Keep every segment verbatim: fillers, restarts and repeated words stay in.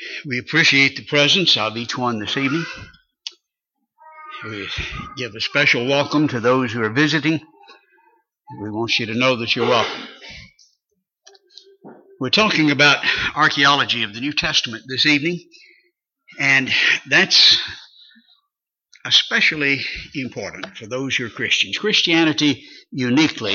We appreciate the presence of each one this evening. We give a special welcome to those who are visiting. We want you to know that you're welcome. We're talking about archaeology of the New Testament this evening, and that's especially important for those who are Christians. Christianity uniquely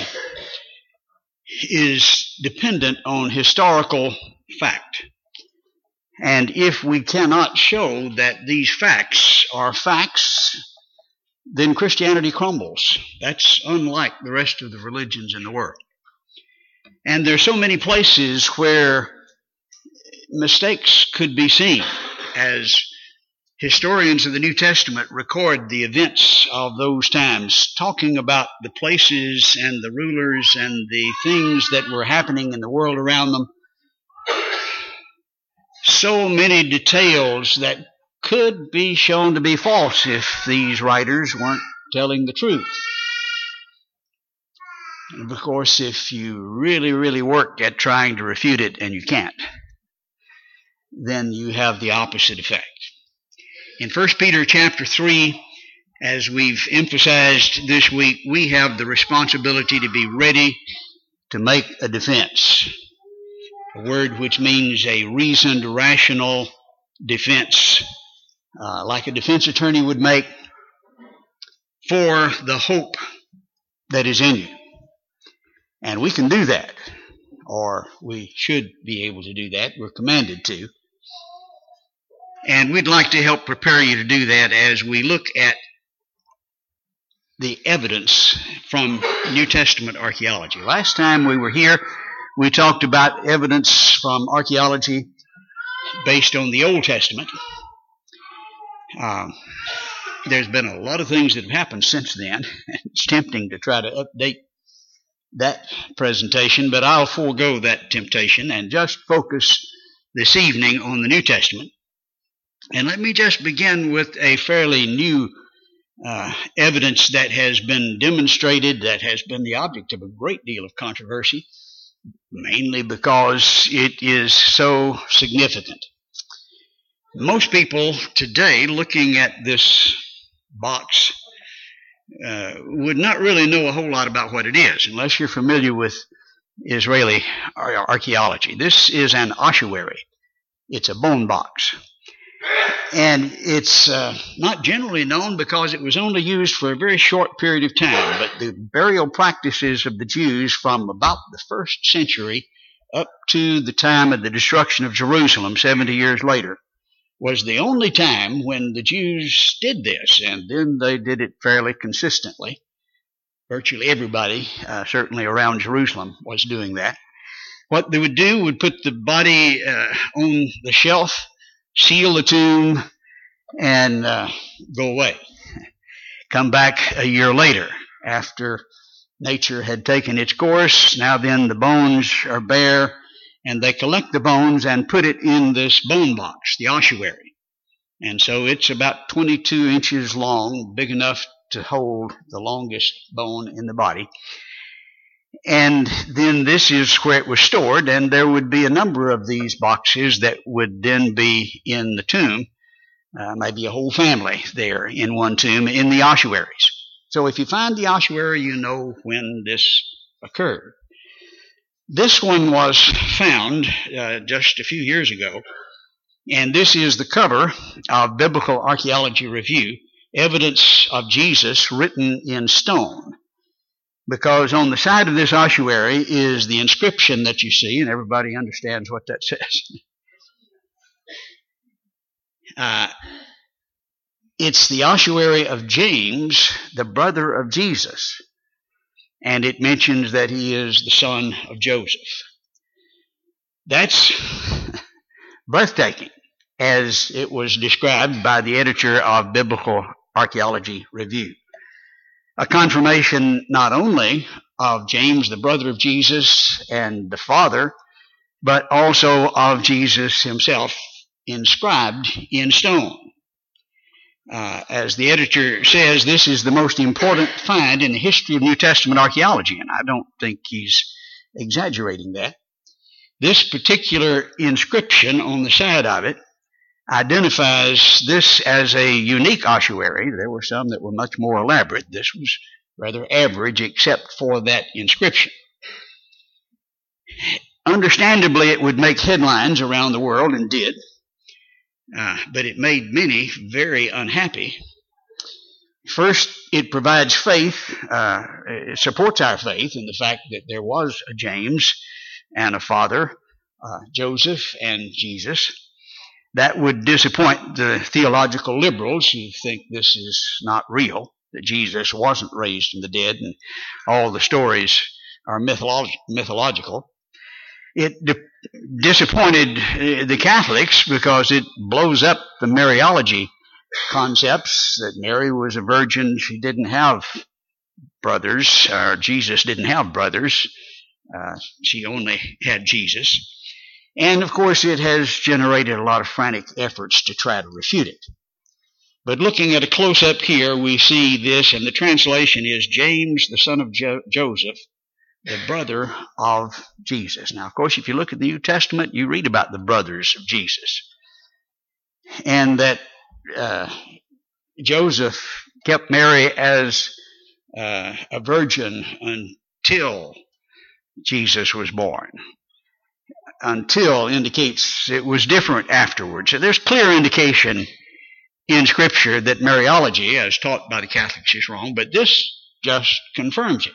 is dependent on historical fact. And if we cannot show that these facts are facts, then Christianity crumbles. That's unlike the rest of the religions in the world. And there are so many places where mistakes could be seen as historians of the New Testament record the events of those times, talking about the places and the rulers and the things that were happening in the world around them. So many details that could be shown to be false if these writers weren't telling the truth. And of course, if you really, really work at trying to refute it and you can't, then you have the opposite effect. In First Peter chapter three, as we've emphasized this week, we have the responsibility to be ready to make a defense. A word which means a reasoned, rational defense, uh, like a defense attorney would make for the hope that is in you. And we can do that, or we should be able to do that. We're commanded to. And we'd like to help prepare you to do that as we look at the evidence from New Testament archaeology. Last time we were here, we talked about evidence from archaeology based on the Old Testament. Um, there's been a lot of things that have happened since then. It's tempting to try to update that presentation, but I'll forego that temptation and just focus this evening on the New Testament. And let me just begin with a fairly new uh, evidence that has been demonstrated, that has been the object of a great deal of controversy, mainly because it is so significant. Most people today, looking at this box, uh, would not really know a whole lot about what it is, unless you're familiar with Israeli archaeology. This is an ossuary. It's a bone box. And it's uh, not generally known because it was only used for a very short period of time. But the burial practices of the Jews from about the first century up to the time of the destruction of Jerusalem, seventy years later, was the only time when the Jews did this. And then they did it fairly consistently. Virtually everybody, uh, certainly around Jerusalem, was doing that. What they would do would put the body uh, on the shelf, seal the tomb, and uh, go away. Come back a year later after nature had taken its course. Now then the bones are bare, and they collect the bones and put it in this bone box, the ossuary. And so it's about twenty-two inches long, big enough to hold the longest bone in the body. And then this is where it was stored, and there would be a number of these boxes that would then be in the tomb, uh, maybe a whole family there in one tomb in the ossuaries. So if you find the ossuary, you know when this occurred. This one was found uh, just a few years ago, and this is the cover of Biblical Archaeology Review, Evidence of Jesus written in stone. Because on the side of this ossuary is the inscription that you see, and everybody understands what that says. Uh, it's the ossuary of James, the brother of Jesus. And it mentions that he is the son of Joseph. That's breathtaking, as it was described by the editor of Biblical Archaeology Review. A confirmation not only of James, the brother of Jesus, and the father, but also of Jesus himself, inscribed in stone. Uh, as the editor says, this is the most important find in the history of New Testament archaeology, and I don't think he's exaggerating that. This particular inscription on the side of it identifies this as a unique ossuary. There were some that were much more elaborate. This was rather average except for that inscription. Understandably, it would make headlines around the world, and did, uh, but it made many very unhappy. First, it provides faith, uh, it supports our faith in the fact that there was a James and a father, uh, Joseph and Jesus. That would disappoint the theological liberals who think this is not real, that Jesus wasn't raised from the dead and all the stories are mytholo- mythological. It di- disappointed the Catholics because it blows up the Mariology concepts, that Mary was a virgin, she didn't have brothers, or Jesus didn't have brothers, uh, she only had Jesus. And of course it has generated a lot of frantic efforts to try to refute it. But looking at a close-up here, we see this, and the translation is James, the son of jo- Joseph, the brother of Jesus. Now, of course, if you look at the New Testament, you read about the brothers of Jesus. And that uh, Joseph kept Mary as uh, a virgin until Jesus was born. Until indicates it was different afterwards. So there's clear indication in Scripture that Mariology, as taught by the Catholics, is wrong, but this just confirms it.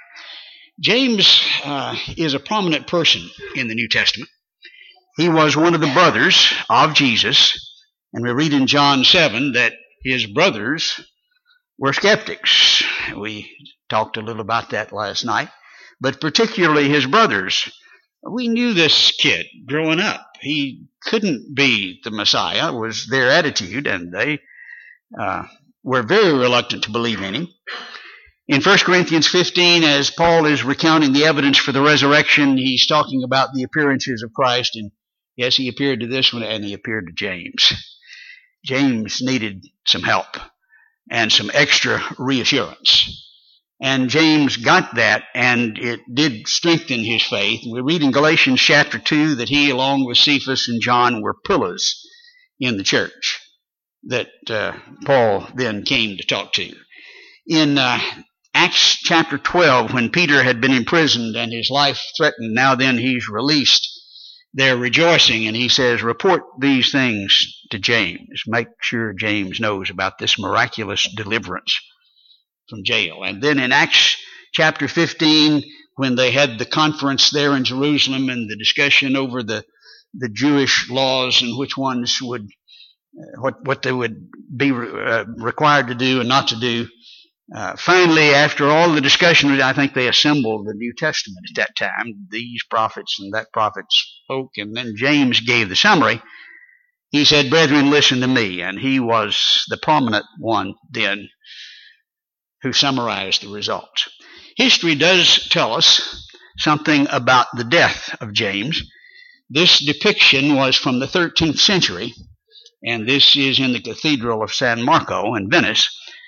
James uh, is a prominent person in the New Testament. He was one of the brothers of Jesus, and we read in John seven that his brothers were skeptics. We talked a little about that last night, but particularly his brothers. We knew this kid growing up. He couldn't be the Messiah, was their attitude, and they uh, were very reluctant to believe in him. In First Corinthians fifteen, as Paul is recounting the evidence for the resurrection, he's talking about the appearances of Christ, and yes, he appeared to this one, and he appeared to James. James needed some help and some extra reassurance. And James got that, and it did strengthen his faith. We read in Galatians chapter two that he, along with Cephas and John, were pillars in the church that uh, Paul then came to talk to. In uh, Acts chapter twelve, when Peter had been imprisoned and his life threatened, now then he's released, they're rejoicing, and he says, report these things to James. Make sure James knows about this miraculous deliverance from jail. And then in Acts chapter fifteen, when they had the conference there in Jerusalem and the discussion over the, the Jewish laws and which ones would, uh, what, what they would be uh, required to do and not to do, Uh, finally, after all the discussion, I think they assembled the New Testament at that time. These prophets and that prophet spoke, and then James gave the summary. He said, brethren, listen to me. And he was the prominent one then who summarized the results. History does tell us something about the death of James. This depiction was from the thirteenth century, and this is in the Cathedral of San Marco in Venice.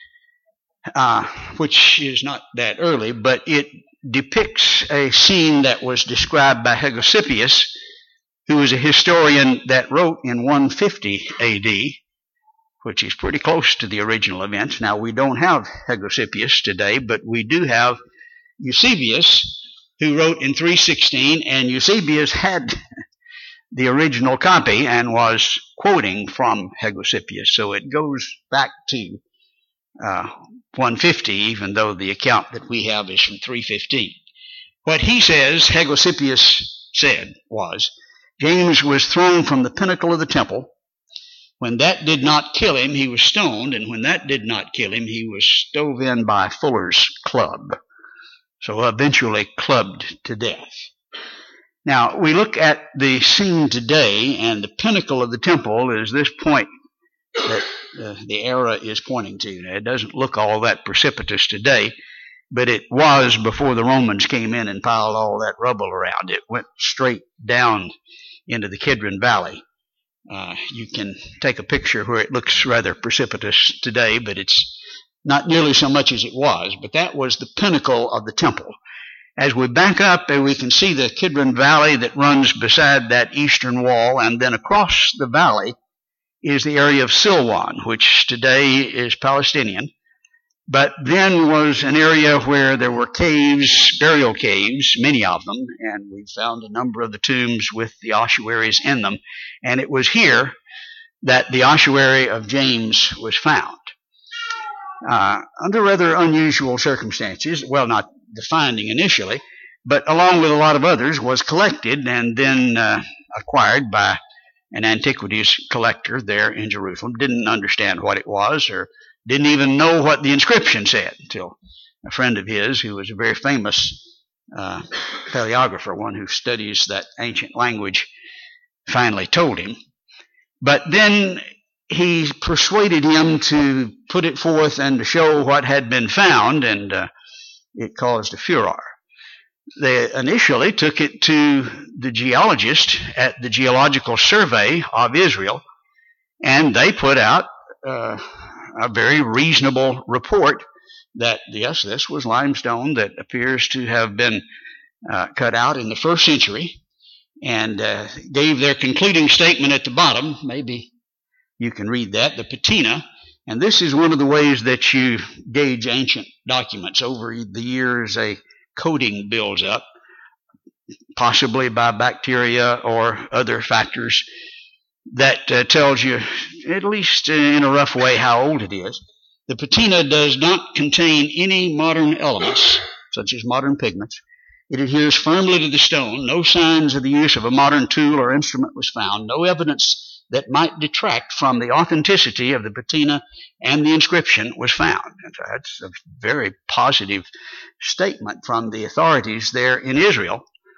Uh, which is not that early, but it depicts a scene that was described by Hegesippus, who was a historian that wrote in one fifty A D, which is pretty close to the original events. Now, we don't have Hegesippus today, but we do have Eusebius, who wrote in three sixteen, and Eusebius had the original copy and was quoting from Hegesippus, so it goes back to Uh, one fifty, even though the account that we have is from three fifteen. What he says, Hegesippus said, was, James was thrown from the pinnacle of the temple. When that did not kill him, he was stoned, and when that did not kill him, he was stove in by Fuller's club. So eventually clubbed to death. Now, we look at the scene today, and the pinnacle of the temple is this point that Uh, the era is pointing to. Now, it doesn't look all that precipitous today, but it was before the Romans came in and piled all that rubble around. It went straight down into the Kidron Valley. Uh, you can take a picture where it looks rather precipitous today, but it's not nearly so much as it was. But that was the pinnacle of the temple. As we back up, we can see the Kidron Valley that runs beside that eastern wall, and then across the valley is the area of Silwan, which today is Palestinian, but then was an area where there were caves, burial caves, many of them, and we found a number of the tombs with the ossuaries in them. And it was here that the ossuary of James was found. Uh, under rather unusual circumstances, well, not the finding initially, but along with a lot of others, was collected and then uh, acquired by an antiquities collector there in Jerusalem. Didn't understand what it was or didn't even know what the inscription said until a friend of his, who was a very famous uh, paleographer, one who studies that ancient language, finally told him. But then he persuaded him to put it forth and to show what had been found, and uh, it caused a furor. They initially took it to the geologist at the Geological Survey of Israel, and they put out uh, a very reasonable report that, yes, this was limestone that appears to have been uh, cut out in the first century, and uh, gave their concluding statement at the bottom. Maybe you can read that, the patina. And this is one of the ways that you gauge ancient documents. Over the years, a coating builds up, possibly by bacteria or other factors, that uh, tells you, at least in a rough way, how old it is. The patina does not contain any modern elements, such as modern pigments. It adheres firmly to the stone. No signs of the use of a modern tool or instrument was found. No evidence that might detract from the authenticity of the patina and the inscription was found. And so that's a very positive statement from the authorities there in Israel.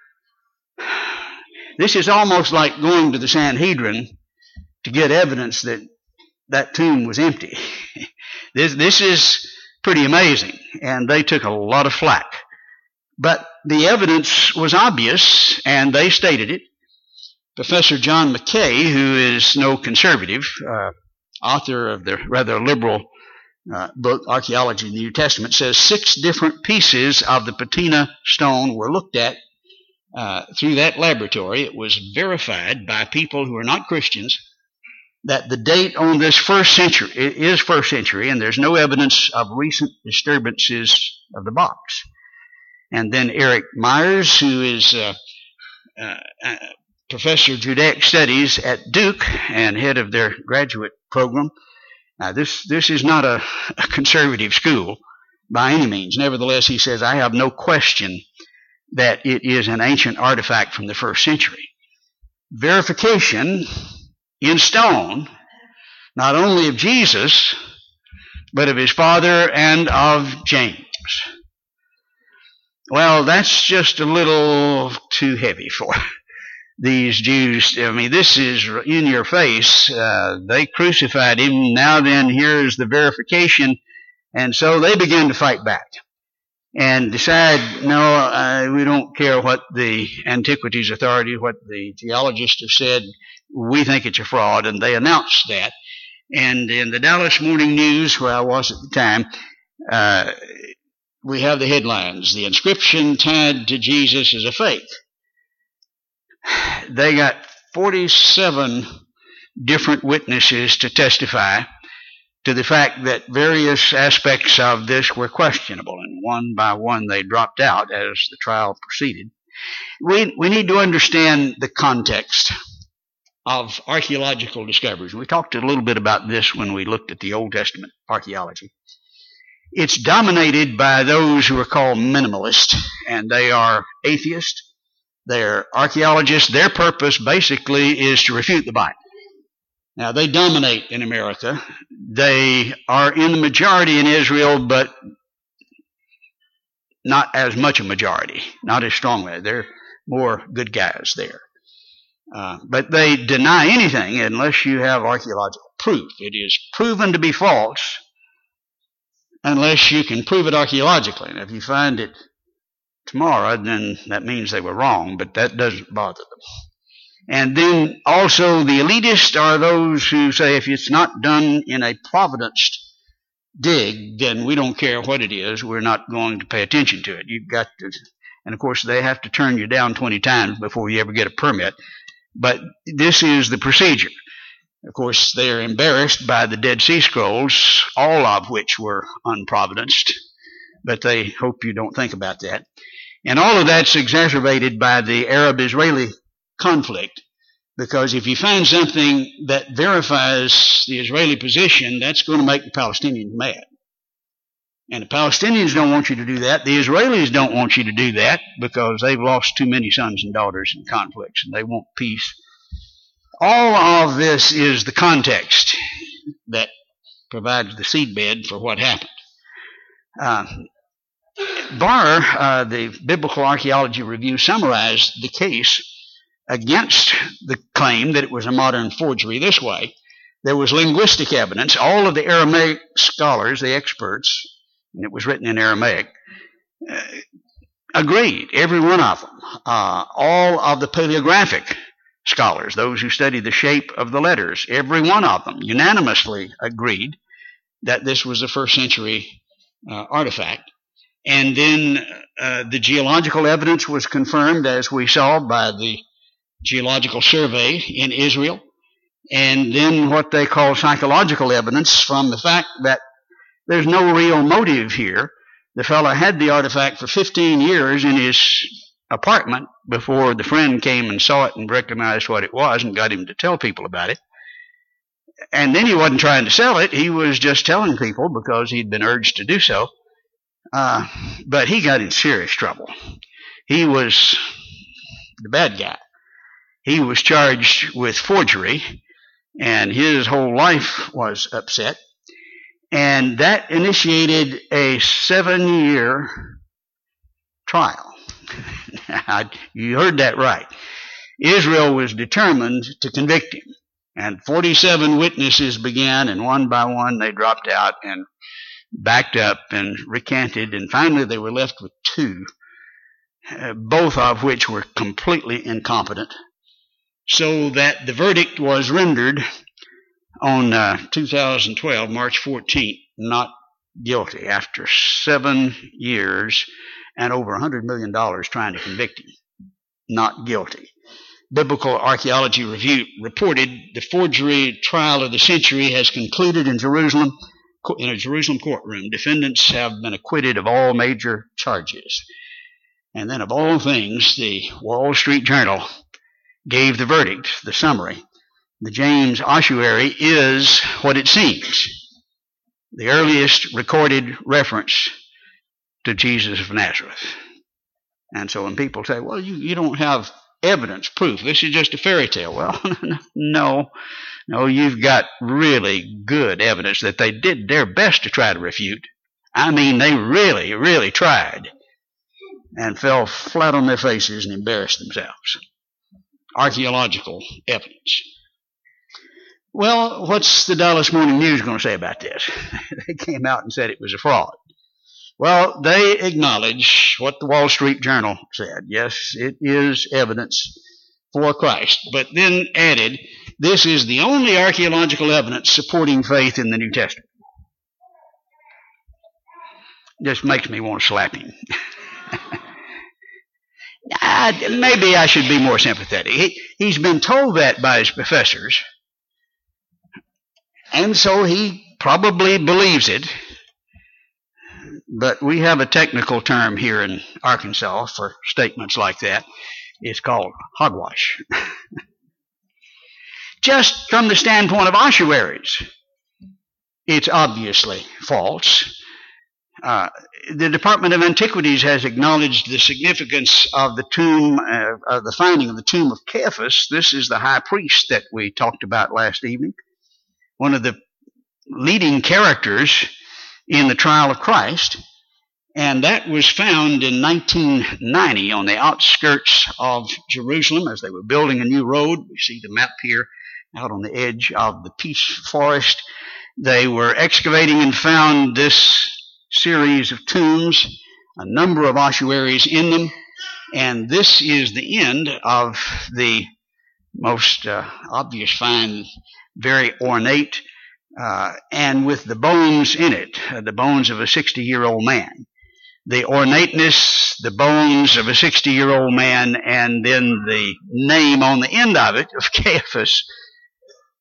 This is almost like going to the Sanhedrin to get evidence that that tomb was empty. this, this is pretty amazing, and they took a lot of flack. But the evidence was obvious, and they stated it. Professor John Mackay, who is no conservative, uh, author of the rather liberal uh, book Archaeology in the New Testament, says six different pieces of the patina stone were looked at uh, through that laboratory. It was verified by people who are not Christians that the date on this first century it is first century, and there's no evidence of recent disturbances of the box. And then Eric Myers, who is uh, uh, uh, Professor of Judaic Studies at Duke and head of their graduate program. Now, this, this is not a, a conservative school by any means. Nevertheless, he says, I have no question that it is an ancient artifact from the first century. Verification in stone, not only of Jesus, but of his father and of James. Well, that's just a little too heavy for these Jews. I mean, this is in your face. Uh, they crucified him. Now then, here's the verification. And so they begin to fight back and decide, no, uh, we don't care what the Antiquities Authority, what the geologists have said. We think it's a fraud. And they announced that. And in the Dallas Morning News, where I was at the time, uh, we have the headlines, the inscription tied to Jesus is a fake. They got forty-seven different witnesses to testify to the fact that various aspects of this were questionable, and one by one they dropped out as the trial proceeded. We, we need to understand the context of archaeological discoveries. We talked a little bit about this when we looked at the Old Testament archaeology. It's dominated by those who are called minimalists, and they are atheists. They're archaeologists. Their purpose basically is to refute the Bible. Now, they dominate in America. They are in the majority in Israel, but not as much a majority, not as strongly. They're more good guys there. Uh, but they deny anything unless you have archaeological proof. It is proven to be false unless you can prove it archaeologically. And if you find it tomorrow, then that means they were wrong, but that doesn't bother them. And then also the elitists are those who say if it's not done in a providenced dig, then we don't care what it is. We're not going to pay attention to it. You've got to, and of course they have to turn you down twenty times before you ever get a permit. But this is the procedure. Of course, they're embarrassed by the Dead Sea Scrolls, all of which were unprovidenced, but they hope you don't think about that. And all of that's exacerbated by the Arab-Israeli conflict, because if you find something that verifies the Israeli position, that's going to make the Palestinians mad. And the Palestinians don't want you to do that. The Israelis don't want you to do that because they've lost too many sons and daughters in conflicts, and they want peace. All of this is the context that provides the seedbed for what happened. Uh, Barr, uh, the Biblical Archaeology Review, summarized the case against the claim that it was a modern forgery this way. There was linguistic evidence. All of the Aramaic scholars, the experts, and it was written in Aramaic, uh, agreed, every one of them. Uh, all of the paleographic scholars, those who study the shape of the letters, every one of them unanimously agreed that this was a first century uh, artifact. And then uh, the geological evidence was confirmed, as we saw, by the Geological Survey in Israel. And then what they call psychological evidence from the fact that there's no real motive here. The fellow had the artifact for fifteen years in his apartment before the friend came and saw it and recognized what it was and got him to tell people about it. And then he wasn't trying to sell it. He was just telling people because he'd been urged to do so. Uh, but he got in serious trouble. He was the bad guy. He was charged with forgery, and his whole life was upset. And that initiated a seven-year trial. You heard that right. Israel was determined to convict him. And forty-seven witnesses began, and one by one they dropped out and backed up and recanted. And finally they were left with two, uh, both of which were completely incompetent. So that the verdict was rendered on uh, two thousand twelve, March fourteenth, not guilty, after seven years and over one hundred million dollars trying to convict him. Not guilty. Biblical Archaeology Review reported the forgery trial of the century has concluded in Jerusalem, in a Jerusalem courtroom. Defendants have been acquitted of all major charges. And then of all things, the Wall Street Journal gave the verdict, the summary. The James ossuary is what it seems, the earliest recorded reference to Jesus of Nazareth. And so when people say, well, you, you don't have evidence, proof, this is just a fairy tale. Well, no, no, you've got really good evidence that they did their best to try to refute. I mean, they really, really tried and fell flat on their faces and embarrassed themselves. Archaeological evidence. Well, what's the Dallas Morning News going to say about this? They came out and said it was a fraud. Well, they acknowledge what the Wall Street Journal said. Yes, it is evidence for Christ, but then added, this is the only archaeological evidence supporting faith in the New Testament. Just makes me want to slap him. uh, maybe I should be more sympathetic. He, he's been told that by his professors, and so he probably believes it. But we have a technical term here in Arkansas for statements like that. It's called hogwash. Just from the standpoint of ossuaries, it's obviously false. Uh, the Department of Antiquities has acknowledged the significance of the tomb, uh, of the finding of the tomb of Caiaphas. This is the high priest that we talked about last evening. One of the leading characters in the trial of Christ, and that was found in nineteen ninety on the outskirts of Jerusalem as they were building a new road. We see the map here out on the edge of the Peace Forest. They were excavating and found this series of tombs, a number of ossuaries in them, and this is the end of the most uh, obvious find, very ornate, Uh, and with the bones in it, uh, the bones of a sixty-year-old man. The ornateness, the bones of a sixty-year-old man, and then the name on the end of it, of Caiaphas,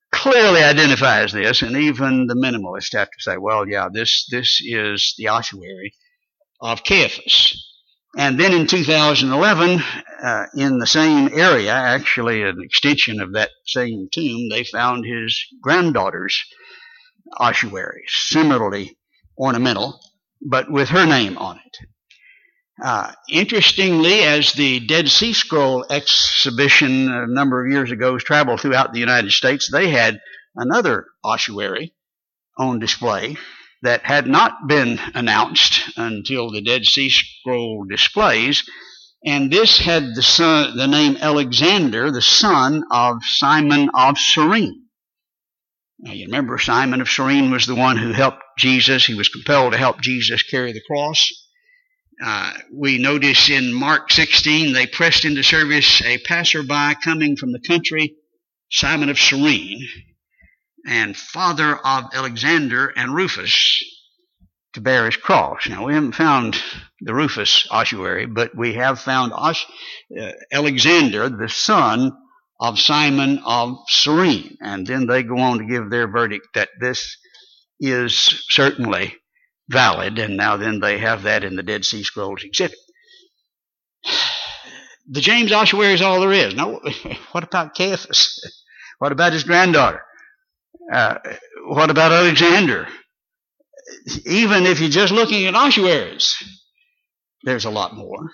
clearly identifies this, and even the minimalists have to say, well, yeah, this, this is the ossuary of Caiaphas. And then in two thousand eleven, uh, in the same area, actually an extension of that same tomb, they found his granddaughter's ossuary, similarly ornamental, but with her name on it. Uh, interestingly, as the Dead Sea Scroll exhibition a number of years ago traveled throughout the United States, they had another ossuary on display that had not been announced until the Dead Sea Scroll displays, and this had the, son, the name Alexander, the son of Simon of Cyrene. Now, you remember Simon of Cyrene was the one who helped Jesus. He was compelled to help Jesus carry the cross. Uh, we notice in Mark sixteen, they pressed into service a passerby coming from the country, Simon of Cyrene, and father of Alexander and Rufus, to bear his cross. Now, we haven't found the Rufus ossuary, but we have found Os- uh, Alexander, the son of Simon of Cyrene. And then they go on to give their verdict that this is certainly valid, and now then they have that in the Dead Sea Scrolls exhibit. The James ossuary is all there is. Now, what about Caiaphas? What about his granddaughter? Uh, what about Alexander? Even if you're just looking at ossuaries, there's a lot more.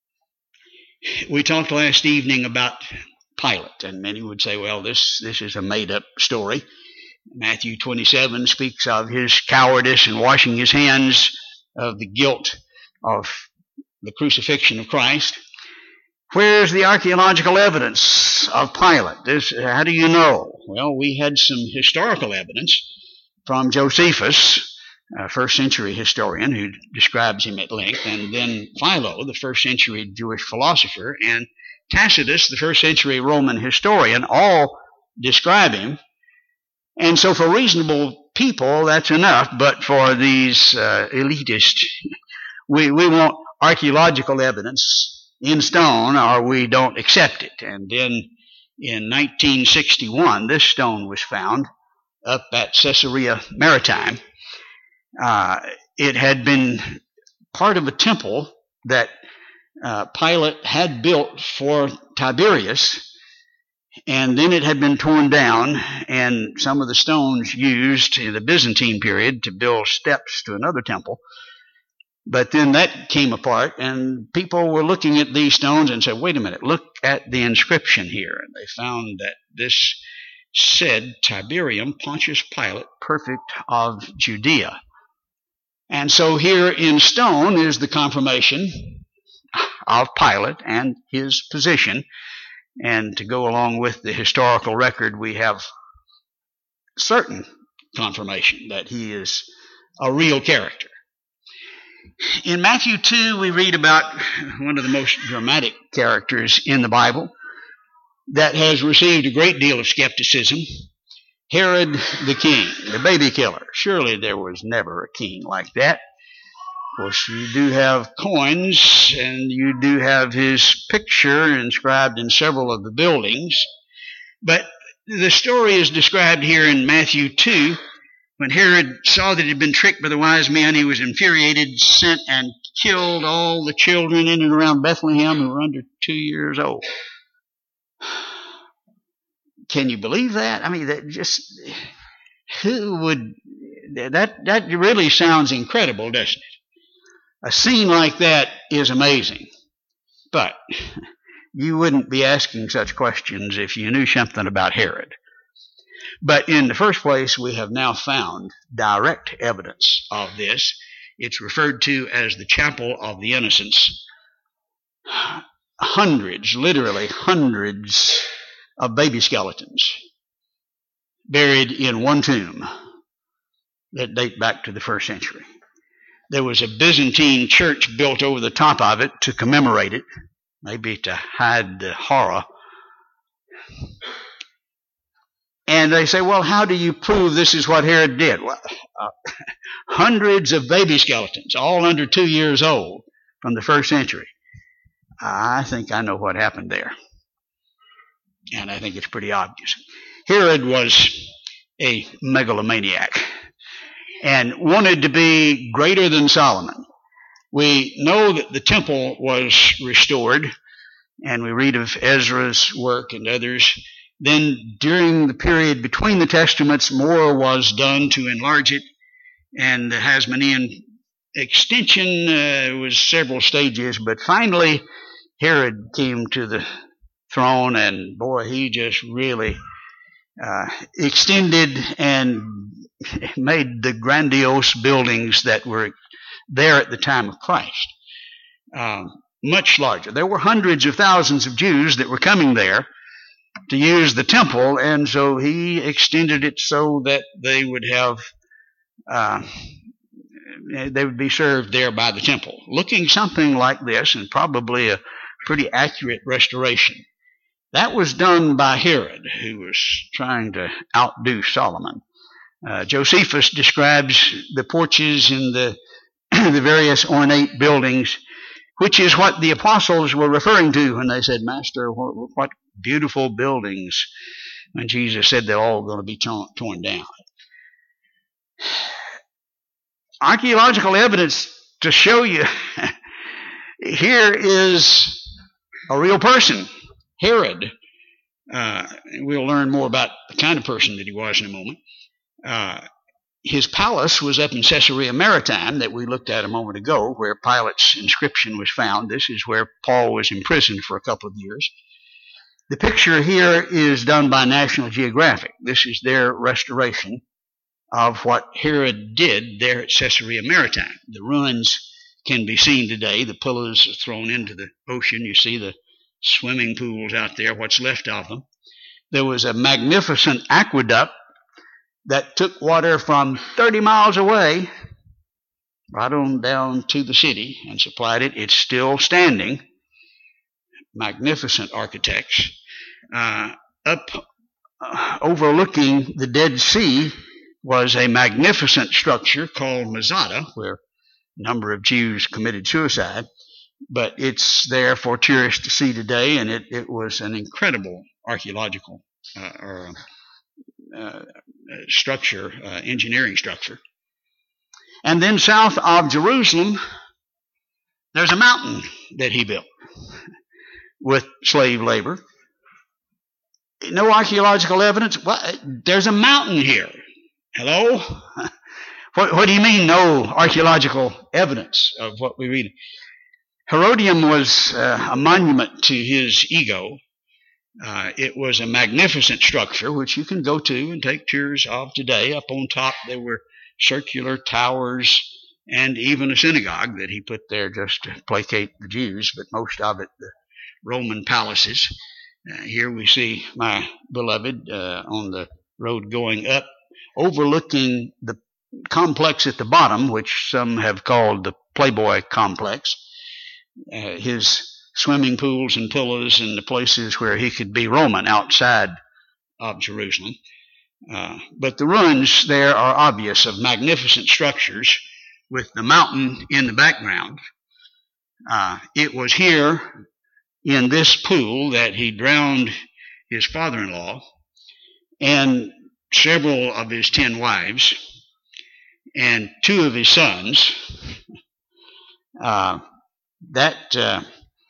We talked last evening about Pilate, and many would say, well, this, this is a made-up story. Matthew twenty-seven speaks of his cowardice in washing his hands of the guilt of the crucifixion of Christ. Where's the archaeological evidence of Pilate? This, how do you know? Well, we had some historical evidence from Josephus, a first century historian who describes him at length, and then Philo, the first century Jewish philosopher, and Tacitus, the first century Roman historian, all describe him. And so for reasonable people, that's enough, but for these uh, elitists, we, we want archaeological evidence in stone or we don't accept it. And then in nineteen sixty-one, this stone was found up at Caesarea Maritime. Uh, it had been part of a temple that uh, Pilate had built for Tiberius, and then it had been torn down, and some of the stones used in the Byzantine period to build steps to another temple. But then that came apart, and people were looking at these stones and said, wait a minute, look at the inscription here. And they found that this said, Tiberium Pontius Pilate, Prefect of Judea. And so here in stone is the confirmation of Pilate and his position. And to go along with the historical record, we have certain confirmation that he is a real character. In Matthew two, we read about one of the most dramatic characters in the Bible that has received a great deal of skepticism, Herod the king, the baby killer. Surely there was never a king like that. Of course, you do have coins, and you do have his picture inscribed in several of the buildings. But the story is described here in Matthew two. When Herod saw that he had been tricked by the wise men, he was infuriated, sent and killed all the children in and around Bethlehem who were under two years old. Can you believe that? I mean, that just, who would, that, that really sounds incredible, doesn't it? A scene like that is amazing. But you wouldn't be asking such questions if you knew something about Herod. But in the first place, we have now found direct evidence of this. It's referred to as the Chapel of the Innocents. Hundreds, literally hundreds of baby skeletons buried in one tomb that date back to the first century. There was a Byzantine church built over the top of it to commemorate it, maybe to hide the horror. And they say, well, how do you prove this is what Herod did? Well, uh, hundreds of baby skeletons, all under two years old from the first century. I think I know what happened there. And I think it's pretty obvious. Herod was a megalomaniac and wanted to be greater than Solomon. We know that the temple was restored, and we read of Ezra's work and others. Then during the period between the Testaments, more was done to enlarge it, and the Hasmonean extension uh, was several stages, but finally Herod came to the throne, and boy, he just really uh, extended and made the grandiose buildings that were there at the time of Christ um, much larger. There were hundreds of thousands of Jews that were coming there to use the temple, and so he extended it so that they would have uh, they would be served there by the temple, looking something like this, and probably a pretty accurate restoration. That was done by Herod, who was trying to outdo Solomon. Uh, Josephus describes the porches and the the various ornate buildings, which is what the apostles were referring to when they said, Master, what, what beautiful buildings, when Jesus said they're all going to be torn, torn down. Archaeological evidence to show you here is a real person, Herod. Uh, we'll learn more about the kind of person that he was in a moment. Uh, his palace was up in Caesarea Maritime that we looked at a moment ago, where Pilate's inscription was found. This is where Paul was imprisoned for a couple of years. The picture here is done by National Geographic. This is their restoration of what Herod did there at Caesarea Maritime. The ruins can be seen today. The pillars are thrown into the ocean. You see the swimming pools out there, what's left of them. There was a magnificent aqueduct that took water from thirty miles away right on down to the city and supplied it. It's still standing. Magnificent architects. Uh, up uh, overlooking the Dead Sea was a magnificent structure called Masada, where a number of Jews committed suicide. But it's there for tourists to see today, and it, it was an incredible archaeological uh, or uh, structure, uh, engineering structure. And then south of Jerusalem, there's a mountain that he built with slave labor. No archaeological evidence. Well, there's a mountain here. Hello? What, what do you mean no archaeological evidence of what we read? Herodium was uh, a monument to his ego. Uh, it was a magnificent structure which you can go to and take tours of today. Up on top there were circular towers and even a synagogue that he put there just to placate the Jews, but most of it the Roman palaces. Uh, here we see my beloved uh, on the road going up, overlooking the complex at the bottom, which some have called the Playboy Complex. Uh, his swimming pools and pillars and the places where he could be Roman outside of Jerusalem. Uh, but the ruins there are obvious of magnificent structures with the mountain in the background. Uh, it was here in this pool that he drowned his father-in-law and several of his ten wives and two of his sons. Uh, that uh,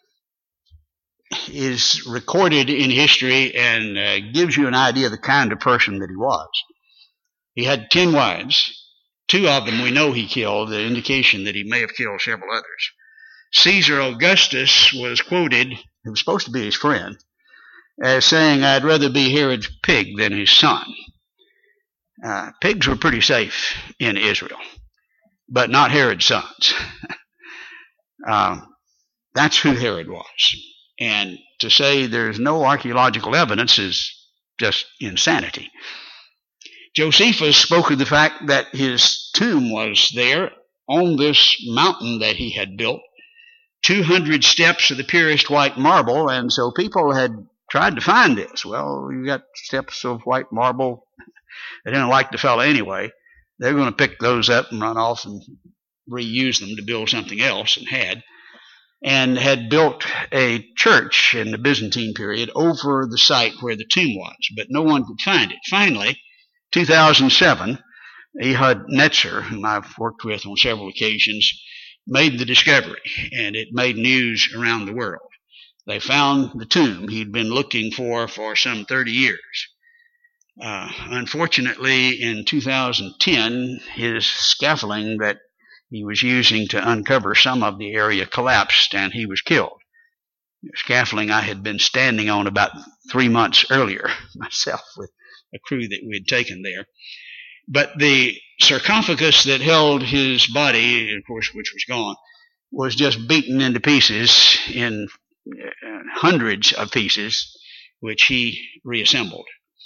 is recorded in history and uh, gives you an idea of the kind of person that he was. He had ten wives. Two of them we know he killed, the indication that he may have killed several others. Caesar Augustus was quoted, who was supposed to be his friend, as saying, I'd rather be Herod's pig than his son. Uh, pigs were pretty safe in Israel, but not Herod's sons. uh, that's who Herod was. And to say there's no archaeological evidence is just insanity. Josephus spoke of the fact that his tomb was there on this mountain that he had built, two hundred steps of the purest white marble, and so people had tried to find this. Well, you got steps of white marble. They didn't like the fellow anyway. They're going to pick those up and run off and reuse them to build something else, and had. and had built a church in the Byzantine period over the site where the tomb was, but no one could find it. Finally, two thousand seven, Ehud Netzer, whom I've worked with on several occasions, made the discovery, and it made news around the world. They found the tomb he'd been looking for for some thirty years. Uh, unfortunately, in two thousand ten, his scaffolding that he was using to uncover some of the area collapsed, and he was killed. The scaffolding I had been standing on about three months earlier, myself, with a crew that we had taken there. But the sarcophagus that held his body, of course, which was gone, was just beaten into pieces, in hundreds of pieces, which he reassembled.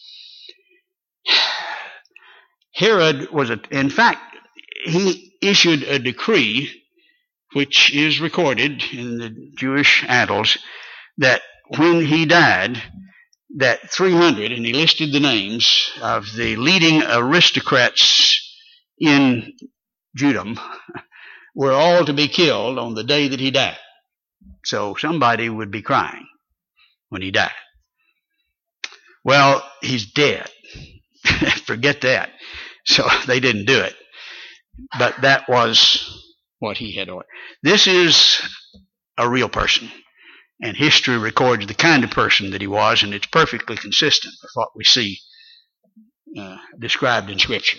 Herod was, a, in fact, he issued a decree, which is recorded in the Jewish annals, that when he died, that three hundred, and he listed the names of the leading aristocrats in Judaism, were all to be killed on the day that he died. So somebody would be crying when he died. Well, he's dead. Forget that. So they didn't do it. But that was what he had ordered. This is a real person. And history records the kind of person that he was, and it's perfectly consistent with what we see uh, described in Scripture.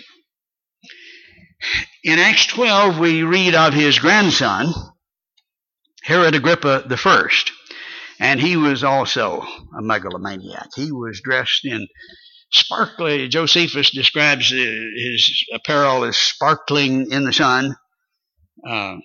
In Acts twelve, we read of his grandson, Herod Agrippa the First, and he was also a megalomaniac. He was dressed in sparkly. Josephus describes his apparel as sparkling in the sun. Uh,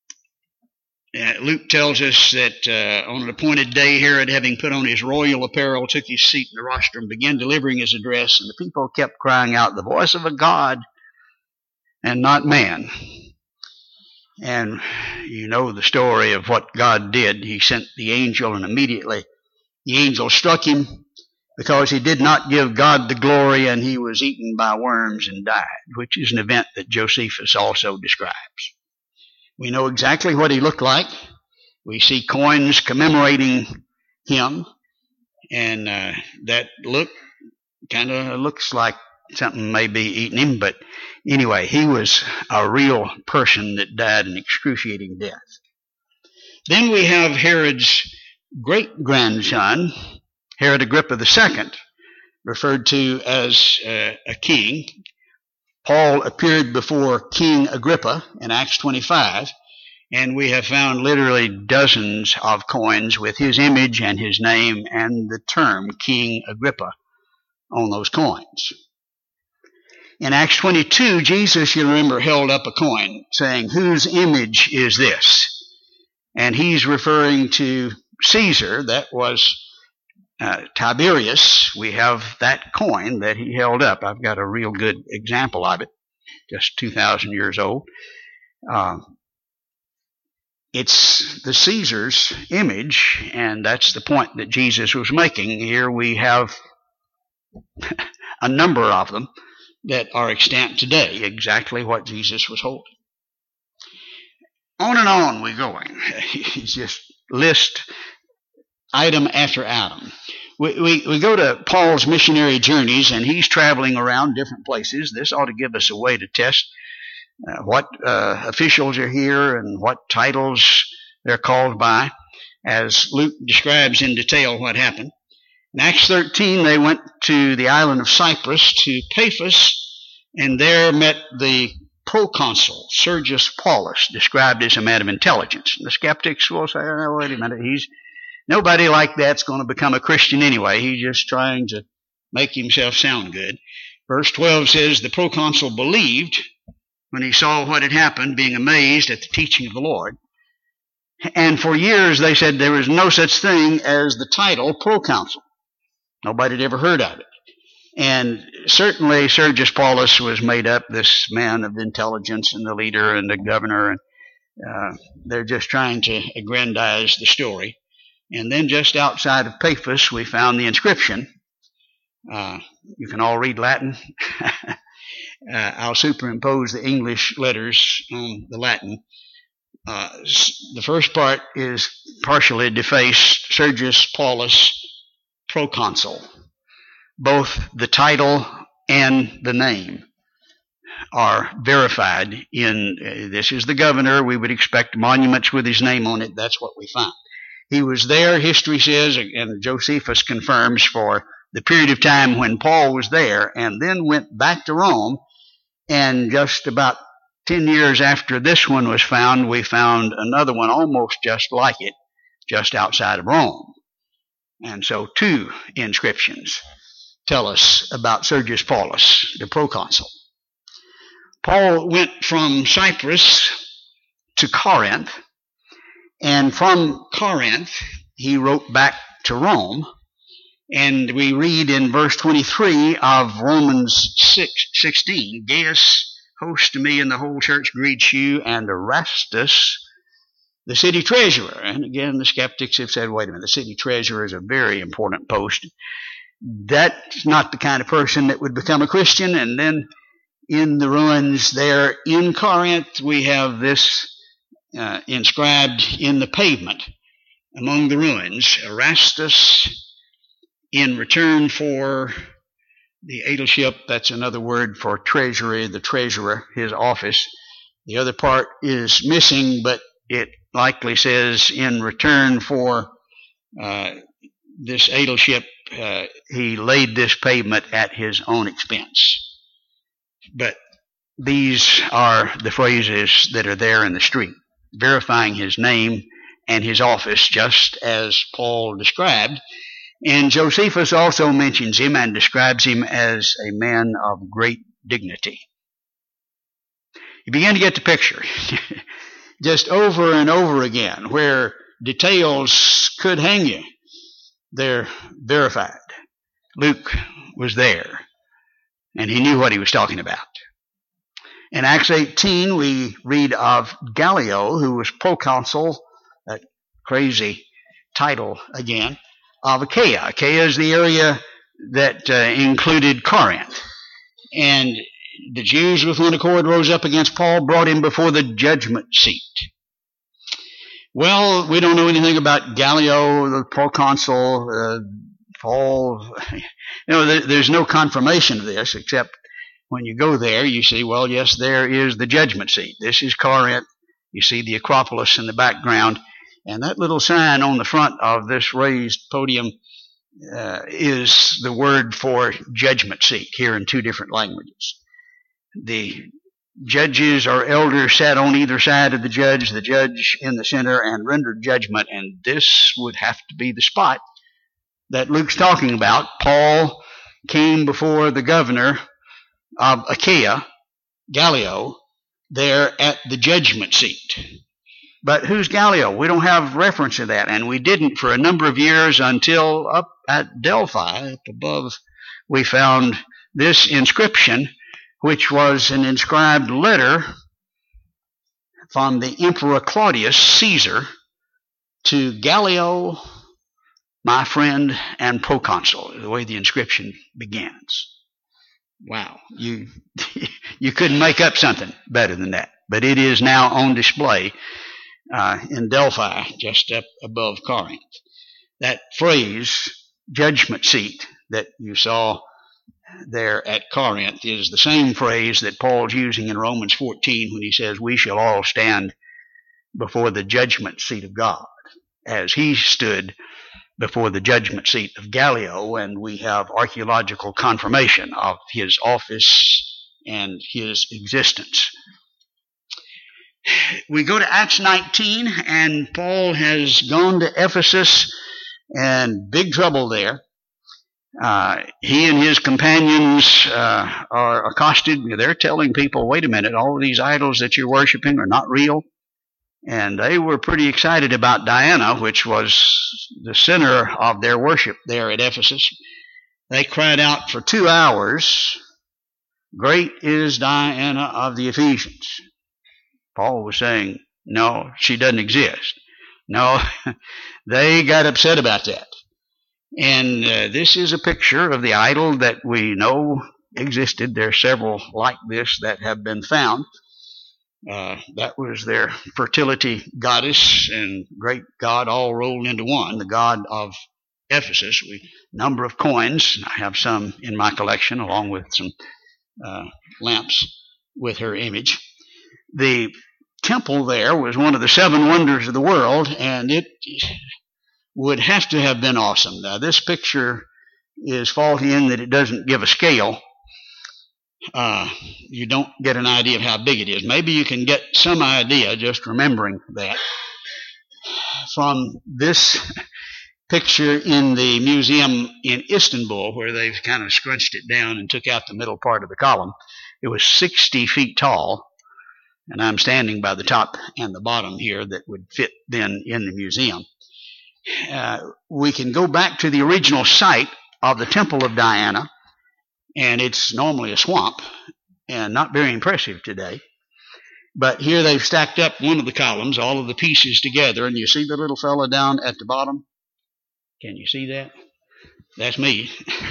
Luke tells us that uh, on an appointed day, Herod, having put on his royal apparel, took his seat in the rostrum, began delivering his address, and the people kept crying out, "The voice of a God and not man." And you know the story of what God did. He sent the angel, and immediately the angel struck him because he did not give God the glory, and he was eaten by worms and died, which is an event that Josephus also describes. We know exactly what he looked like. We see coins commemorating him, and uh, that look kind of looks like something may be eating him, but anyway, he was a real person that died an excruciating death. Then we have Herod's great-grandson, Herod Agrippa the Second, referred to as uh, a king. Paul appeared before King Agrippa in Acts twenty-five, and we have found literally dozens of coins with his image and his name and the term King Agrippa on those coins. In Acts twenty-two, Jesus, you remember, held up a coin saying, "Whose image is this?" And he's referring to Caesar. That was uh, Tiberius. We have that coin that he held up. I've got a real good example of it, just two thousand years old. Uh, it's the Caesar's image, and that's the point that Jesus was making. Here we have a number of them that are extant today, exactly what Jesus was holding. On and on we're going. He's just list item after item. We, we, we go to Paul's missionary journeys, and he's traveling around different places. This ought to give us a way to test uh, what uh, officials are here and what titles they're called by, as Luke describes in detail what happened. In Acts thirteen, they went to the island of Cyprus, to Paphos, and there met the proconsul, Sergius Paulus, described as a man of intelligence. And the skeptics will say, "Oh, wait a minute, he's nobody like that's going to become a Christian anyway. He's just trying to make himself sound good." Verse twelve says, "The proconsul believed when he saw what had happened, being amazed at the teaching of the Lord. And for years they said there was no such thing as the title proconsul. Nobody had ever heard of it. And certainly Sergius Paulus was made up, this man of intelligence and the leader and the governor, and uh, they're just trying to aggrandize the story. And then just outside of Paphos, we found the inscription. Uh, you can all read Latin. uh, I'll superimpose the English letters on the Latin. Uh, the first part is partially defaced, Sergius Paulus, proconsul. Both the title and the name are verified in, uh, this is the governor, we would expect monuments with his name on it, that's what we find. He was there, history says, and Josephus confirms, for the period of time when Paul was there, and then went back to Rome, and just about ten years after this one was found, we found another one almost just like it, just outside of Rome. And so two inscriptions tell us about Sergius Paulus, the proconsul. Paul went from Cyprus to Corinth, and from Corinth he wrote back to Rome, and we read in verse twenty-three of Romans six sixteen, Gaius, host to me and the whole church greets you, and Erastus, the city treasurer. And again, the skeptics have said, wait a minute, the city treasurer is a very important post. That's not the kind of person that would become a Christian. And then in the ruins there in Corinth, we have this uh, inscribed in the pavement among the ruins, Erastus, in return for the aedileship, that's another word for treasury, the treasurer, his office. The other part is missing, but it likely says in return for uh, this aedileship, uh, he laid this pavement at his own expense. But these are the phrases that are there in the street, verifying his name and his office, just as Paul described. And Josephus also mentions him and describes him as a man of great dignity. You begin to get the picture. Just over and over again, where details could hang you, they're verified. Luke was there, and he knew what he was talking about. In Acts eighteen, we read of Gallio, who was proconsul, that crazy title again, of Achaia. Achaia is the area that uh, included Corinth. And the Jews with one accord rose up against Paul, brought him before the judgment seat. Well, we don't know anything about Gallio, the proconsul, uh, Paul. You know, there, there's no confirmation of this, except when you go there, you see, well, yes, there is the judgment seat. This is Corinth. You see the Acropolis in the background. And that little sign on the front of this raised podium uh, is the word for judgment seat here in two different languages. The judges or elders sat on either side of the judge, the judge in the center, and rendered judgment. And this would have to be the spot that Luke's talking about. Paul came before the governor of Achaia, Gallio, there at the judgment seat. But who's Gallio? We don't have reference to that, and we didn't for a number of years until up at Delphi, up above, we found this inscription, which was an inscribed letter from the Emperor Claudius Caesar to Gallio, my friend and proconsul, the way the inscription begins. Wow, you you couldn't make up something better than that. But it is now on display Uh, in Delphi, just up above Corinth. That phrase, judgment seat, that you saw there at Corinth is the same phrase that Paul's using in Romans fourteen when he says, we shall all stand before the judgment seat of God, as he stood before the judgment seat of Gallio, and we have archaeological confirmation of his office and his existence. We go to Acts nineteen, and Paul has gone to Ephesus, and big trouble there. Uh, he and his companions uh, are accosted. They're telling people, wait a minute, all of these idols that you're worshiping are not real. And they were pretty excited about Diana, which was the center of their worship there at Ephesus. They cried out for two hours, great is Diana of the Ephesians. Paul was saying, no, she doesn't exist. No, they got upset about that. And uh, this is a picture of the idol that we know existed. There are several like this that have been found. Uh, that was their fertility goddess and great god all rolled into one, the god of Ephesus. We number of coins. I have some in my collection along with some uh, lamps with her image. The temple there was one of the seven wonders of the world, and it would have to have been awesome. Now, this picture is faulty in that it doesn't give a scale. Uh, you don't get an idea of how big it is. Maybe you can get some idea just remembering that from this picture in the museum in Istanbul, where they've kind of scrunched it down and took out the middle part of the column. It was sixty feet tall, and I'm standing by the top and the bottom here that would fit then in the museum. Uh, we can go back to the original site of the Temple of Diana, and it's normally a swamp and not very impressive today. But here they've stacked up one of the columns, all of the pieces together, and you see the little fella down at the bottom? Can you see that? That's me.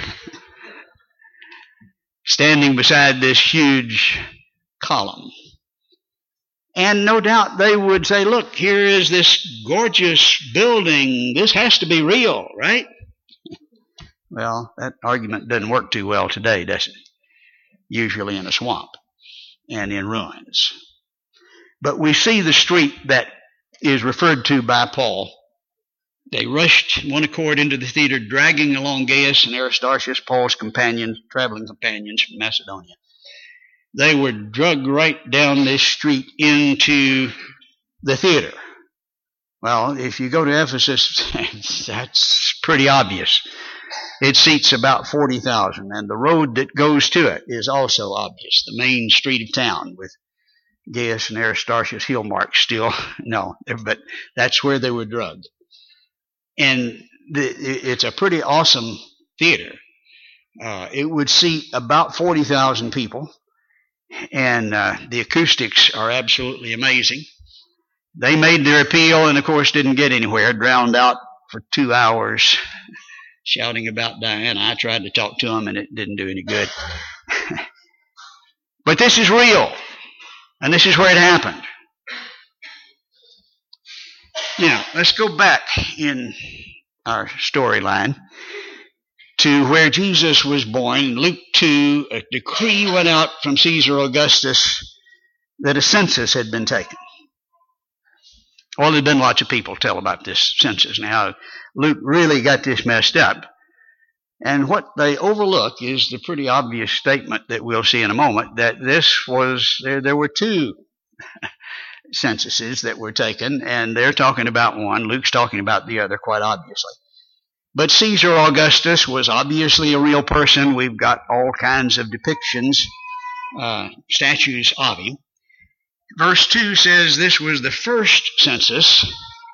Standing beside this huge column. And no doubt they would say, look, here is this gorgeous building. This has to be real, right? Well, that argument doesn't work too well today, does it? Usually in a swamp and in ruins. But we see the street that is referred to by Paul. They rushed one accord into the theater, dragging along Gaius and Aristarchus, Paul's companions, traveling companions from Macedonia. They were dragged right down this street into the theater. Well, if you go to Ephesus, that's pretty obvious. It seats about forty thousand, and the road that goes to it is also obvious, the main street of town with Gaius and Aristarchus heel marks still. No, but that's where they were drugged. And the, it's a pretty awesome theater. Uh, it would seat about forty thousand people, and uh, the acoustics are absolutely amazing. They made their appeal and, of course, didn't get anywhere, drowned out for two hours shouting about Diana. I tried to talk to them, and it didn't do any good. But this is real, and this is where it happened. Now, let's go back in our storyline to where Jesus was born. In Luke two, a decree went out from Caesar Augustus that a census had been taken. Well, there'd been lots of people tell about this census. Now, Luke really got this messed up. And what they overlook is the pretty obvious statement that we'll see in a moment, that this was, there, there were two censuses that were taken, and they're talking about one. Luke's talking about the other, quite obviously. But Caesar Augustus was obviously a real person. We've got all kinds of depictions, uh, statues of him. Verse two says this was the first census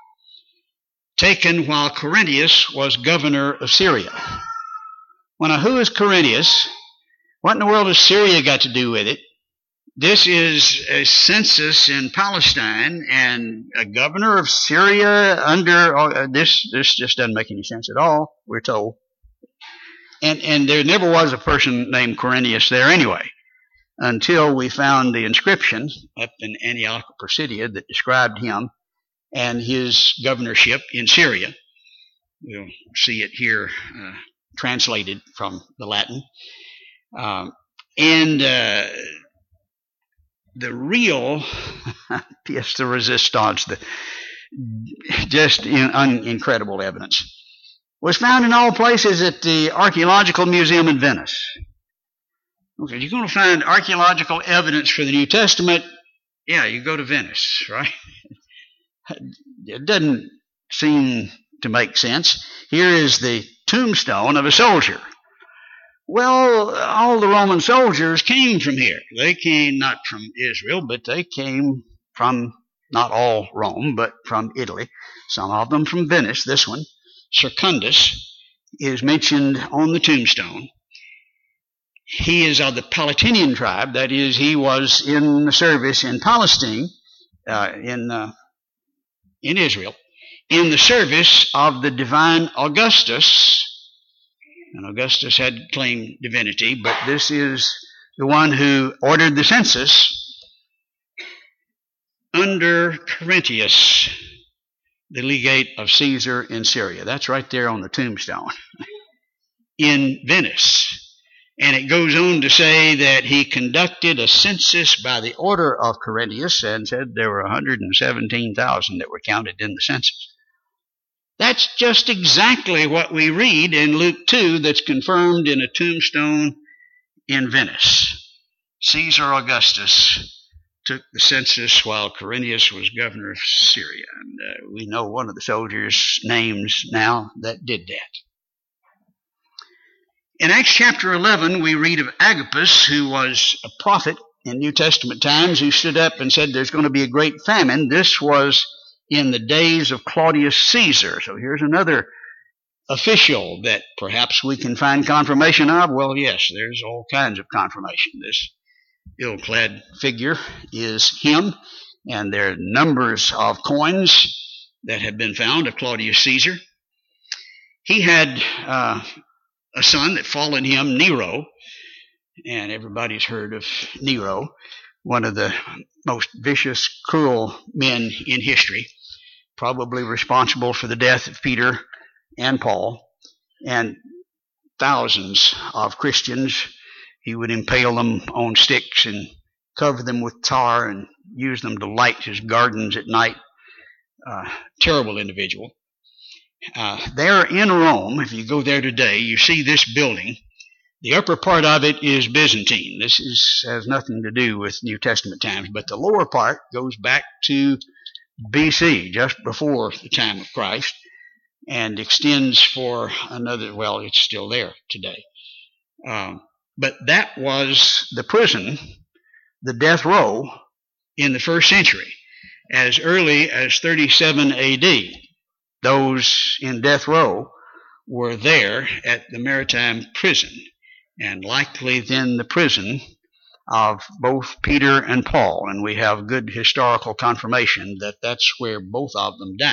taken while Quirinius was governor of Syria. Well, now, who is Quirinius? What in the world has Syria got to do with it? This is a census in Palestine, and a governor of Syria under uh, this. This just doesn't make any sense at all, we're told. And and there never was a person named Quirinius there anyway, until we found the inscription up in Antioch of Pisidia that described him and his governorship in Syria. We'll see it here uh, translated from the Latin. Um, and uh, the real pièce de résistance, the just in, un, incredible evidence, was found in all places at the Archaeological Museum in Venice. Okay, you're going to find archaeological evidence for the New Testament. Yeah, you go to Venice, right? It doesn't seem to make sense. Here is the tombstone of a soldier. Well, all the Roman soldiers came from here. They came not from Israel, but they came from, not all Rome, but from Italy. Some of them from Venice. This one, Secundus, is mentioned on the tombstone. He is of the Palatinian tribe. That is, he was in the service in Palestine, uh, in uh, in Israel, in the service of the divine Augustus. And Augustus had claimed divinity, but this is the one who ordered the census. under Quirinius, the legate of Caesar in Syria. That's right there on the tombstone in Venice. And it goes on to say that he conducted a census by the order of Quirinius and said there were one hundred seventeen thousand that were counted in the census. That's just exactly what we read in Luke two that's confirmed in a tombstone in Venice. Caesar Augustus took the census while Quirinius was governor of Syria. And uh, we know one of the soldiers' names now that did that. In Acts chapter eleven, we read of Agabus, who was a prophet in New Testament times, who stood up and said there's going to be a great famine. This was in the days of Claudius Caesar. So here's another official that perhaps we can find confirmation of. Well, yes, there's all kinds of confirmation. This ill-clad figure is him, and there are numbers of coins that have been found of Claudius Caesar. He had uh, a son that followed him, Nero, and everybody's heard of Nero, one of the most vicious, cruel men in history, probably responsible for the death of Peter and Paul, and thousands of Christians. He would impale them on sticks and cover them with tar and use them to light his gardens at night. Uh, terrible individual. Uh, there in Rome, if you go there today, you see this building. The upper part of it is Byzantine. This is, has nothing to do with New Testament times, but the lower part goes back to B C, just before the time of Christ, and extends for another, well, it's still there today. Um, but that was the prison, the death row, in the first century, as early as thirty-seven A D. Those in death row were there at the Maritime prison, and likely then the prison of both Peter and Paul, and we have good historical confirmation that that's where both of them died.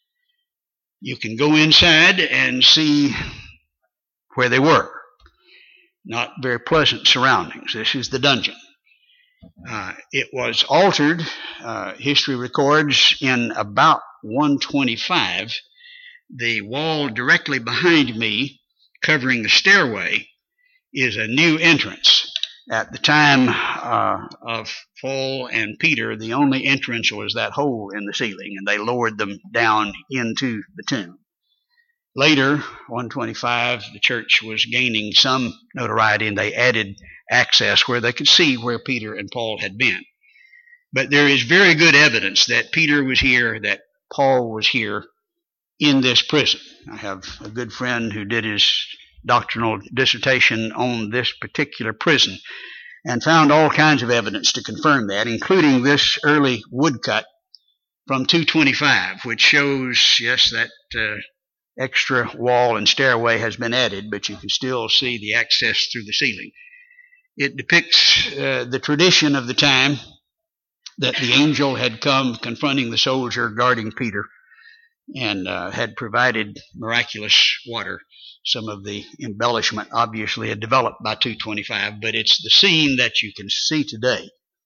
You can go inside and see where they were. Not very pleasant surroundings. This is the dungeon. Uh, it was altered, uh, history records, in about one twenty-five. The wall directly behind me, covering the stairway, is a new entrance. At the time uh, of Paul and Peter, the only entrance was that hole in the ceiling, and they lowered them down into the tomb. Later, one twenty-five, the church was gaining some notoriety, and they added access where they could see where Peter and Paul had been. But there is very good evidence that Peter was here, that Paul was here in this prison. I have a good friend who did his doctrinal dissertation on this particular prison and found all kinds of evidence to confirm that, including this early woodcut from two twenty-five, which shows, yes, that uh, extra wall and stairway has been added, but you can still see the access through the ceiling. It depicts uh, the tradition of the time that the angel had come confronting the soldier guarding Peter and uh, had provided miraculous water. Some of the embellishment obviously had developed by two twenty-five, but it's the scene that you can see today.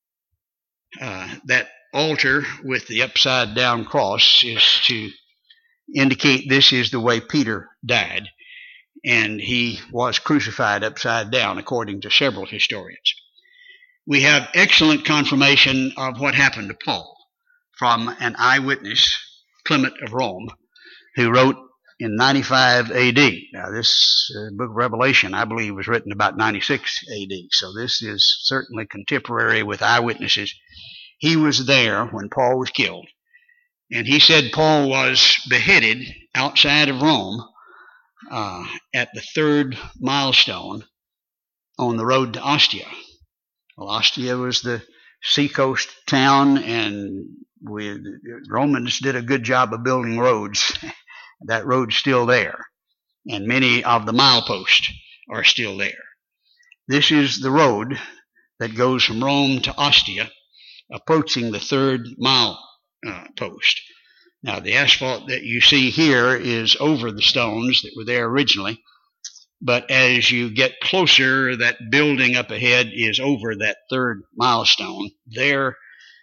Uh, that altar with the upside down cross is to indicate this is the way Peter died, and he was crucified upside down according to several historians. We have excellent confirmation of what happened to Paul from an eyewitness, Clement of Rome, who wrote in ninety-five A D. Now this uh, book of Revelation, I believe, was written about ninety-six A D, so this is certainly contemporary with eyewitnesses. He was there when Paul was killed, and he said Paul was beheaded outside of Rome uh, at the third milestone on the road to Ostia. Well, Ostia was the seacoast town, and we, the Romans did a good job of building roads. That road's still there, and many of the mileposts are still there. This is the road that goes from Rome to Ostia, approaching the third mile uh, post. Now, the asphalt that you see here is over the stones that were there originally, but as you get closer, that building up ahead is over that third milestone. There,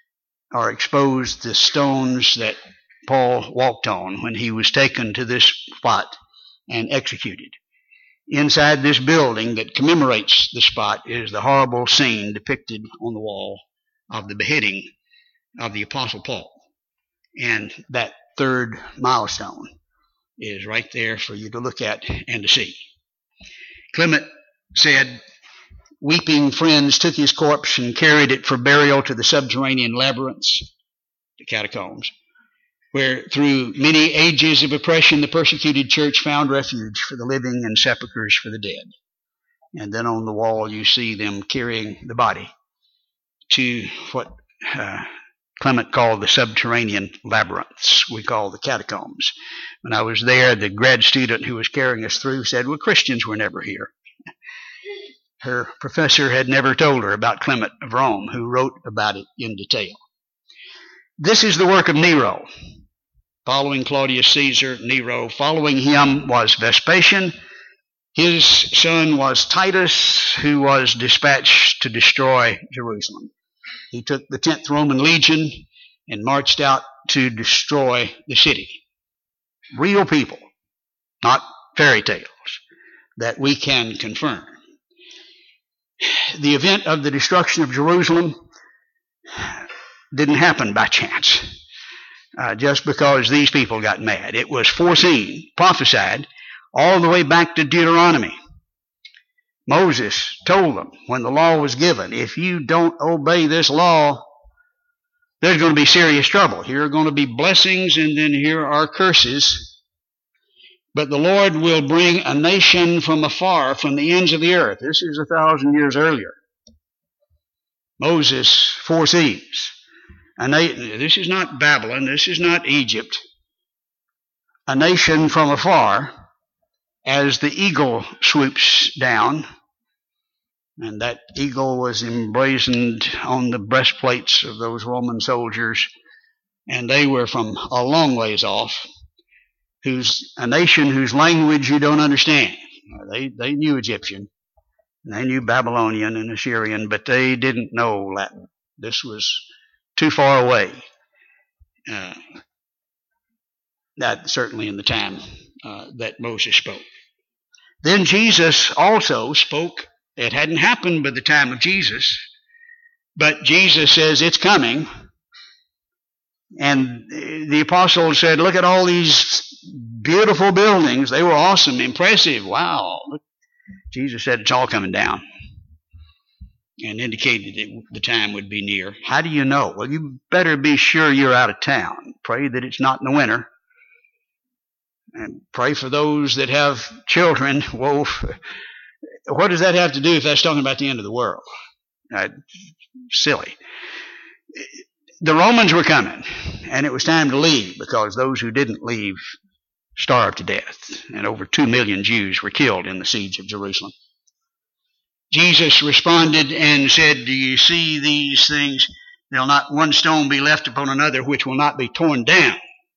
or exposed the stones that Paul walked on when he was taken to this spot and executed. Inside this building that commemorates the spot is the horrible scene depicted on the wall of the beheading of the Apostle Paul. And that third milestone is right there for you to look at and to see. Clement said, weeping friends took his corpse and carried it for burial to the subterranean labyrinths, the catacombs, where through many ages of oppression the persecuted church found refuge for the living and sepulchres for the dead. And then on the wall you see them carrying the body to what uh, Clement called the subterranean labyrinths. We call the catacombs. When I was there, the grad student who was carrying us through said, well, Christians were never here. Her professor had never told her about Clement of Rome, who wrote about it in detail. This is the work of Nero. Following Claudius Caesar, Nero. Following him was Vespasian. His son was Titus, who was dispatched to destroy Jerusalem. He took the tenth Roman Legion and marched out to destroy the city. Real people, not fairy tales, that we can confirm. The event of the destruction of Jerusalem didn't happen by chance, uh, just because these people got mad. It was foreseen, prophesied, all the way back to Deuteronomy. Moses told them when the law was given, if you don't obey this law, there's going to be serious trouble. Here are going to be blessings, and then here are curses. But the Lord will bring a nation from afar, from the ends of the earth. This is a thousand years earlier. Moses foresees. A na- this is not Babylon. This is not Egypt. A nation from afar, as the eagle swoops down, and that eagle was emblazoned on the breastplates of those Roman soldiers, and they were from a long ways off, who's a nation whose language you don't understand. They they knew Egyptian, and they knew Babylonian and Assyrian, but they didn't know Latin. This was too far away. Uh, that certainly in the time uh, that Moses spoke. Then Jesus also spoke. It hadn't happened by the time of Jesus, but Jesus says it's coming. And the apostles said, look at all these beautiful buildings. They were awesome, impressive. Wow. Jesus said it's all coming down, and indicated that the time would be near. How do you know? Well, you better be sure you're out of town. Pray that it's not in the winter. And pray for those that have children. Whoa. What does that have to do if that's talking about the end of the world? Uh, silly. The Romans were coming, and it was time to leave, because those who didn't leave starved to death, and over two million Jews were killed in the siege of Jerusalem. Jesus responded and said, do you see these things? There'll not one stone be left upon another which will not be torn down.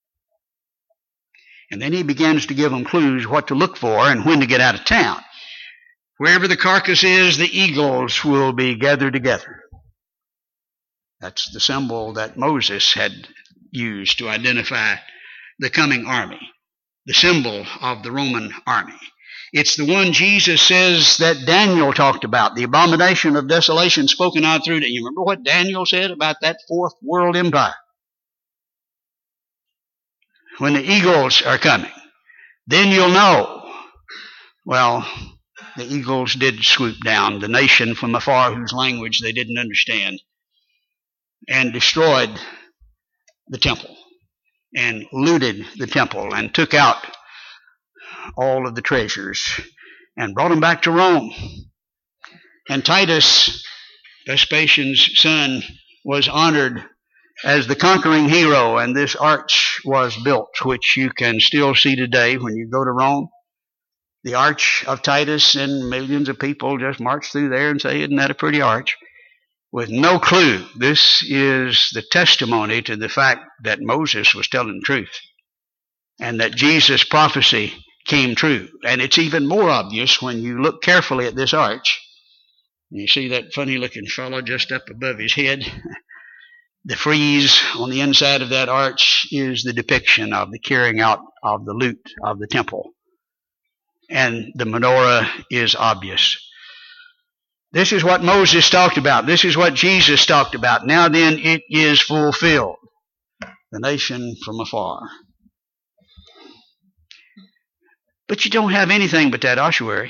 And then he begins to give them clues what to look for and when to get out of town. Wherever the carcass is, the eagles will be gathered together. That's the symbol that Moses had used to identify the coming army, the symbol of the Roman army. It's the one Jesus says that Daniel talked about, the abomination of desolation spoken out through. You remember what Daniel said about that fourth world empire? When the eagles are coming, then you'll know. Well, the eagles did swoop down, the nation from afar whose language they didn't understand, and destroyed the temple, and looted the temple, and took out all of the treasures, and brought them back to Rome. And Titus, Vespasian's son, was honored as the conquering hero, and this arch was built, which you can still see today when you go to Rome. The Arch of Titus, and millions of people just march through there and say, isn't that a pretty arch? With no clue. This is the testimony to the fact that Moses was telling the truth, and that Jesus' prophecy came true. And it's even more obvious when you look carefully at this arch. You see that funny looking fellow just up above his head? The frieze on the inside of that arch is the depiction of the carrying out of the loot of the temple. And the menorah is obvious. This is what Moses talked about. This is what Jesus talked about. Now then, it is fulfilled. The nation from afar. But you don't have anything but that ossuary.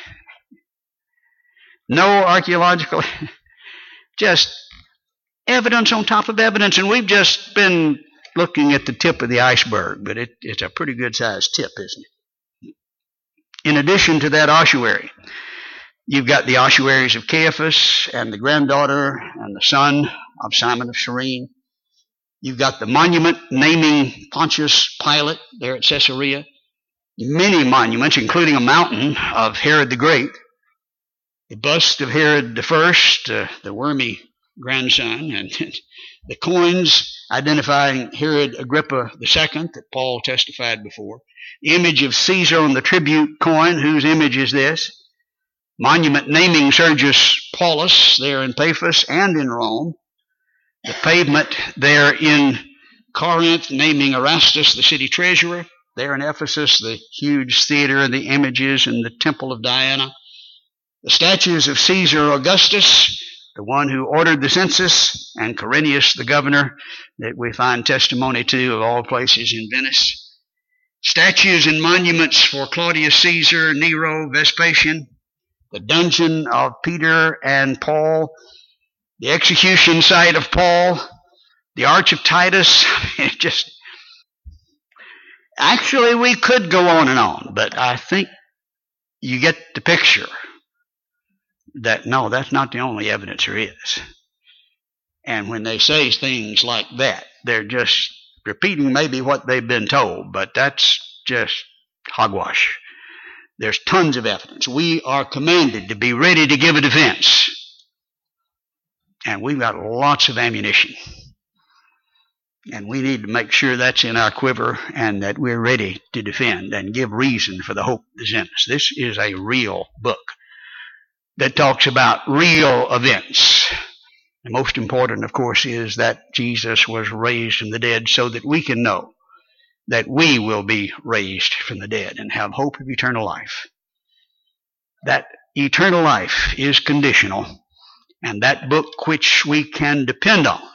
No archaeological, just evidence on top of evidence. And we've just been looking at the tip of the iceberg, but it, it's a pretty good sized tip, isn't it? In addition to that ossuary, you've got the ossuaries of Caiaphas and the granddaughter and the son of Simon of Cyrene. You've got the monument naming Pontius Pilate there at Caesarea. Many monuments, including a mountain of Herod the Great. The bust of Herod the First, uh, the wormy grandson, and the coins identifying Herod Agrippa the Second that Paul testified before. The image of Caesar on the tribute coin, whose image is this? Monument naming Sergius Paulus there in Paphos and in Rome. The pavement there in Corinth naming Erastus the city treasurer. There in Ephesus, the huge theater and the images and the temple of Diana. The statues of Caesar Augustus, the one who ordered the census, and Quirinius the governor that we find testimony to of all places in Venice. Statues and monuments for Claudius Caesar, Nero, Vespasian. The dungeon of Peter and Paul. The execution site of Paul. The Arch of Titus. It just... Actually, we could go on and on, but I think you get the picture that, no, that's not the only evidence there is. And when they say things like that, they're just repeating maybe what they've been told, but that's just hogwash. There's tons of evidence. We are commanded to be ready to give a defense. And we've got lots of ammunition. And we need to make sure that's in our quiver and that we're ready to defend and give reason for the hope that's in us. This is a real book that talks about real events. The most important, of course, is that Jesus was raised from the dead so that we can know that we will be raised from the dead and have hope of eternal life. That eternal life is conditional, and that book which we can depend on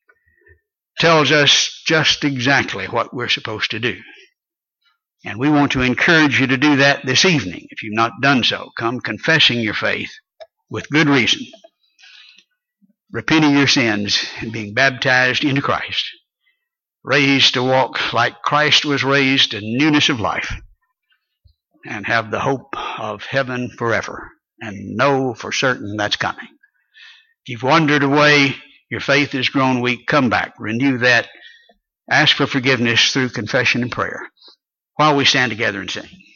tells us just exactly what we're supposed to do. And we want to encourage you to do that this evening. If you've not done so, come confessing your faith with good reason, repenting your sins and being baptized into Christ, raised to walk like Christ was raised in newness of life, and have the hope of heaven forever, and know for certain that's coming. If you've wandered away, your faith has grown weak, come back, renew that, ask for forgiveness through confession and prayer while we stand together and sing.